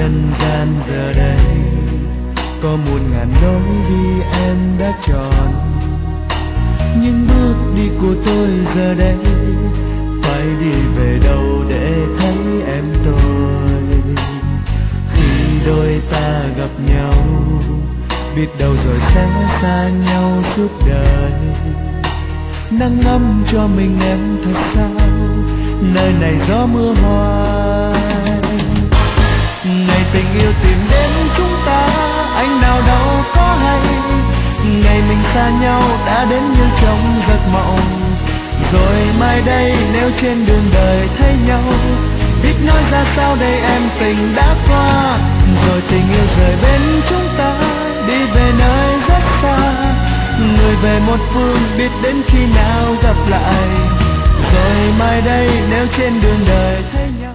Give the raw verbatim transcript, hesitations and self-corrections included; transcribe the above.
nhân gian giờ đây, có muôn ngàn lối đi em đã chọn, nhưng bước đi của tôi giờ đây phải đi về đâu để thấy em tôi. Khi đôi ta gặp nhau, biết đâu rồi sẽ xa nhau suốt đời. Nắng ngâm cho mình em thật sao, nơi này gió mưa hoài. Ngày tình yêu tìm đến chúng ta, anh nào đâu có hay. Ngày mình xa nhau đã đến như trong giấc mộng. Rồi mai đây nếu trên đường đời thấy nhau, biết nói ra sao đây em, tình đã qua. Rồi tình yêu rời bên chúng ta, đi về nơi rất xa. Người về một phương, biết đến khi nào gặp lại. Rồi mai đây nếu trên đường đời thấy nhau.